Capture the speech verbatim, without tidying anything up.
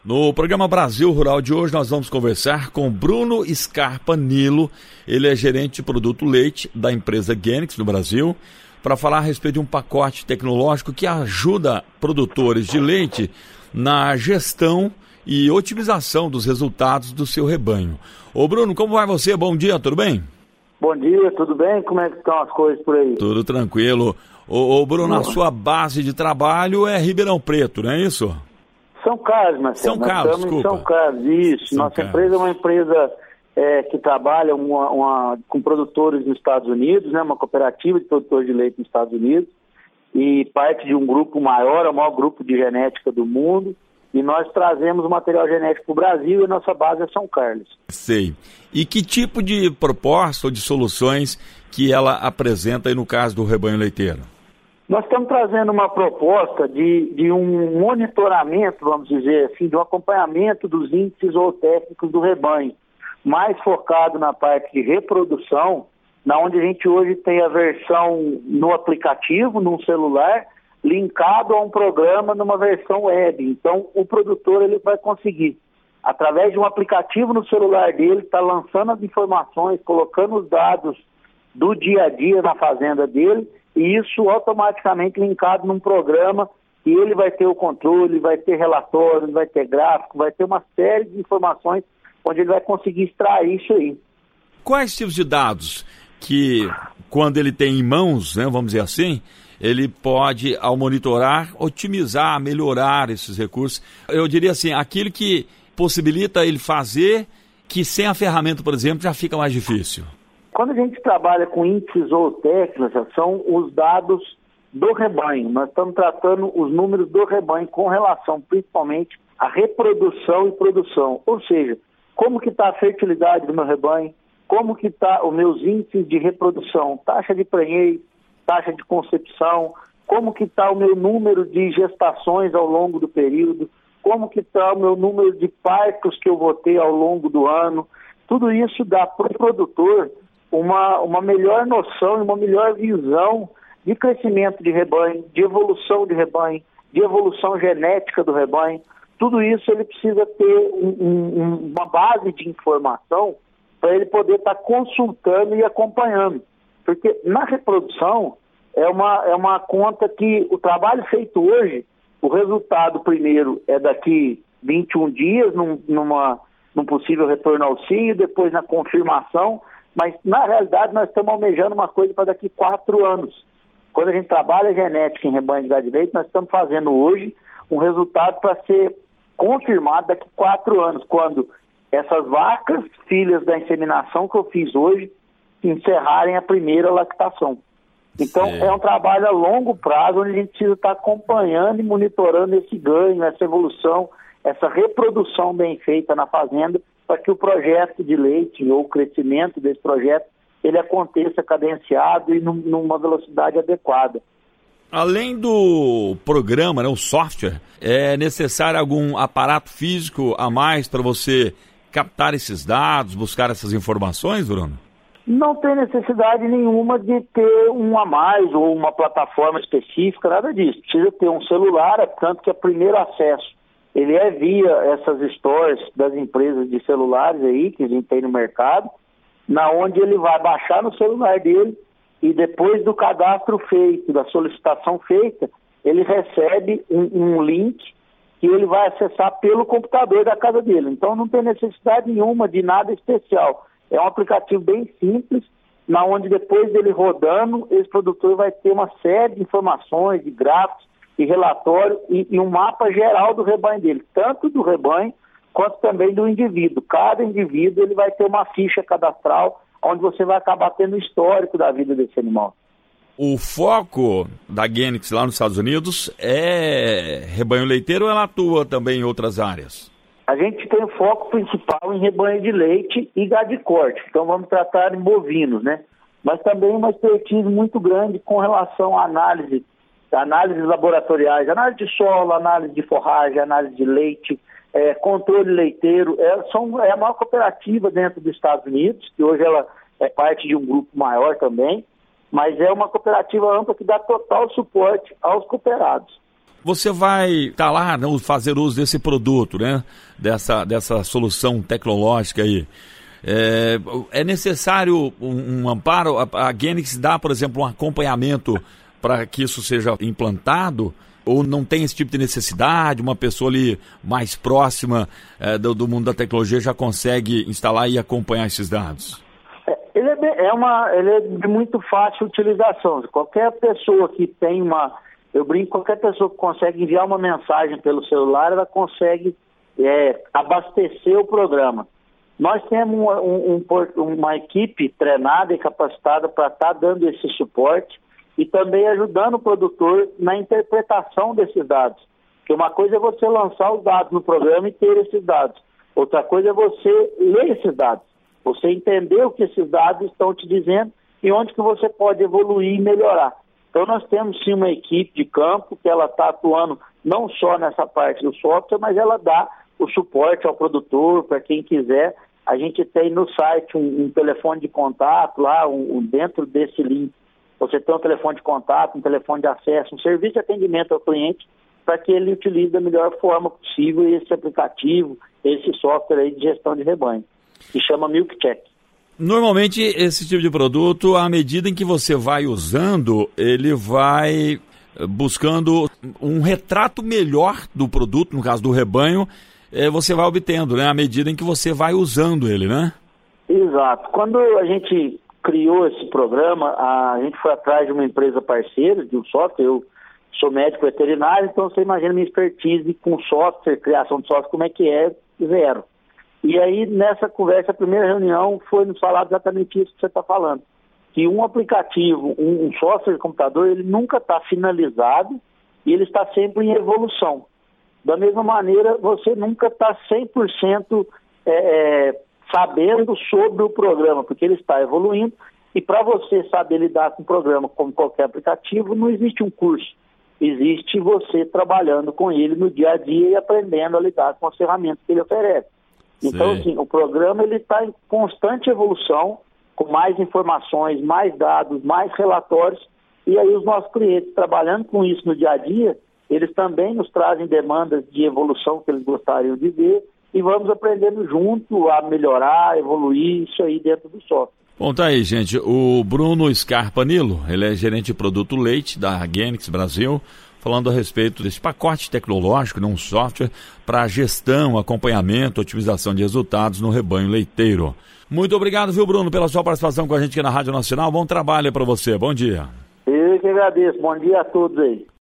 No programa Brasil Rural de hoje nós vamos conversar com Bruno Scarpa Nilo. Ele é gerente de produto leite da empresa Genix no Brasil, para falar a respeito de um pacote tecnológico que ajuda produtores de leite na gestão e otimização dos resultados do seu rebanho. Ô Bruno, como vai você? Bom dia, tudo bem? Bom dia, tudo bem? Como é que estão as coisas por aí? Tudo tranquilo. Ô, ô Bruno, a sua base de trabalho é Ribeirão Preto, não é isso? São Carlos, Marcelo. São Carlos, Nós estamos desculpa. em São Carlos, isso. São Nossa Carlos. empresa é uma empresa é, que trabalha uma, uma, com produtores nos Estados Unidos, né? Uma cooperativa de produtores de leite nos Estados Unidos, e parte de um grupo maior, é o maior grupo de genética do mundo, e nós trazemos o material genético para o Brasil e a nossa base é São Carlos. Sei. E que tipo de proposta ou de soluções que ela apresenta aí no caso do rebanho leiteiro? Nós estamos trazendo uma proposta de, de um monitoramento, vamos dizer assim, de um acompanhamento dos índices zootécnicos do rebanho, mais focado na parte de reprodução, na onde a gente hoje tem a versão no aplicativo, num celular, linkado a um programa numa versão web. Então, o produtor ele vai conseguir, através de um aplicativo no celular dele, estar tá lançando as informações, colocando os dados do dia a dia na fazenda dele, e isso automaticamente linkado num programa, e ele vai ter o controle, vai ter relatório, vai ter gráfico, vai ter uma série de informações onde ele vai conseguir extrair isso aí. Quais tipos de dados que, quando ele tem em mãos, né, vamos dizer assim, ele pode, ao monitorar, otimizar, melhorar esses recursos? Eu diria assim, aquilo que possibilita ele fazer, que sem a ferramenta, por exemplo, já fica mais difícil. Quando a gente trabalha com índices zootécnicos, são os dados do rebanho. Nós estamos tratando os números do rebanho com relação, principalmente, à reprodução e produção. Ou seja, como que está a fertilidade do meu rebanho, como que está os meus índices de reprodução, taxa de prenhez, taxa de concepção, como que está o meu número de gestações ao longo do período, como que está o meu número de partos que eu vou ter ao longo do ano. Tudo isso dá para o produtor uma, uma melhor noção e uma melhor visão de crescimento de rebanho, de evolução de rebanho, de evolução genética do rebanho. Tudo isso ele precisa ter um, um, uma base de informação para ele poder estar consultando e acompanhando. Porque na reprodução é uma, é uma conta que o trabalho feito hoje, o resultado primeiro é daqui vinte e um dias, num, numa, num possível retorno ao cio, depois na confirmação, mas na realidade nós estamos almejando uma coisa para daqui quatro anos. Quando a gente trabalha genética em rebanho de gado de leite, nós estamos fazendo hoje um resultado para ser confirmado daqui quatro anos, quando essas vacas, filhas da inseminação que eu fiz hoje, encerrarem a primeira lactação. Então, Sim. é um trabalho a longo prazo, onde a gente precisa estar acompanhando e monitorando esse ganho, essa evolução, essa reprodução bem feita na fazenda, para que o projeto de leite ou o crescimento desse projeto, ele aconteça cadenciado e num, numa velocidade adequada. Além do programa, né, o software, é necessário algum aparato físico a mais para você captar esses dados, buscar essas informações, Bruno? Não tem necessidade nenhuma de ter um a mais ou uma plataforma específica, nada disso. Precisa ter um celular, é tanto que o primeiro acesso ele é via essas stores das empresas de celulares aí que a gente tem no mercado, na onde ele vai baixar no celular dele e depois do cadastro feito, da solicitação feita, ele recebe um, um link que ele vai acessar pelo computador da casa dele. Então não tem necessidade nenhuma de nada especial. É um aplicativo bem simples, na onde depois dele rodando, esse produtor vai ter uma série de informações, de gráficos, de relatório e, e um mapa geral do rebanho dele, tanto do rebanho quanto também do indivíduo. Cada indivíduo ele vai ter uma ficha cadastral, onde você vai acabar tendo o histórico da vida desse animal. O foco da Genix lá nos Estados Unidos é rebanho leiteiro ou ela atua também em outras áreas? A gente tem o foco principal em rebanho de leite e gado de corte, então vamos tratar em bovinos, né? Mas também uma expertise muito grande com relação à análise, análises laboratoriais, análise de solo, análise de forragem, análise de leite, é, controle leiteiro. É, são, é a maior cooperativa dentro dos Estados Unidos, que hoje ela é parte de um grupo maior também, mas é uma cooperativa ampla que dá total suporte aos cooperados. Você vai estar lá, né, fazer uso desse produto, né? Dessa, dessa solução tecnológica aí. É, é necessário um, um amparo? A, a Genix dá, por exemplo, um acompanhamento para que isso seja implantado? Ou não tem esse tipo de necessidade? Uma pessoa ali mais próxima é, do, do mundo da tecnologia já consegue instalar e acompanhar esses dados? É, ele, é, bem, é uma, ele é de muito fácil utilização. Qualquer pessoa que tem uma... Eu brinco, qualquer pessoa que consegue enviar uma mensagem pelo celular, ela consegue é, abastecer o programa. Nós temos uma, um, um, uma equipe treinada e capacitada para estar dando esse suporte e também ajudando o produtor na interpretação desses dados. Porque uma coisa é você lançar os dados no programa e ter esses dados. Outra coisa é você ler esses dados. Você entender o que esses dados estão te dizendo e onde que você pode evoluir e melhorar. Então nós temos sim uma equipe de campo que ela está atuando não só nessa parte do software, mas ela dá o suporte ao produtor, para quem quiser. A gente tem no site um, um telefone de contato lá, um, um, dentro desse link. Você tem um telefone de contato, um telefone de acesso, um serviço de atendimento ao cliente para que ele utilize da melhor forma possível esse aplicativo, esse software aí de gestão de rebanho, que chama MilkCheck. Normalmente esse tipo de produto, à medida em que você vai usando, ele vai buscando um retrato melhor do produto, no caso do rebanho, você vai obtendo, né? À medida em que você vai usando ele, né? Exato. Quando a gente criou esse programa, a gente foi atrás de uma empresa parceira de um software. Eu sou médico veterinário, então você imagina minha expertise com software, criação de software, como é que é, zero. E aí, nessa conversa, a primeira reunião foi nos falar exatamente isso que você está falando. Que um aplicativo, um, um software de computador, ele nunca está finalizado e ele está sempre em evolução. Da mesma maneira, você nunca está cem por cento é, é, sabendo sobre o programa, porque ele está evoluindo. E para você saber lidar com o programa como qualquer aplicativo, não existe um curso. Existe você trabalhando com ele no dia a dia e aprendendo a lidar com as ferramentas que ele oferece. Então, assim, o programa está em constante evolução, com mais informações, mais dados, mais relatórios, e aí os nossos clientes, trabalhando com isso no dia a dia, eles também nos trazem demandas de evolução que eles gostariam de ver, e vamos aprendendo junto a melhorar, evoluir isso aí dentro do software. Bom, tá aí, gente. O Bruno Scarpanilo, ele é gerente de produto leite da Genix Brasil, falando a respeito desse pacote tecnológico, né, um software para gestão, acompanhamento, otimização de resultados no rebanho leiteiro. Muito obrigado, viu, Bruno, pela sua participação com a gente aqui na Rádio Nacional. Bom trabalho para você. Bom dia. Eu que agradeço. Bom dia a todos aí.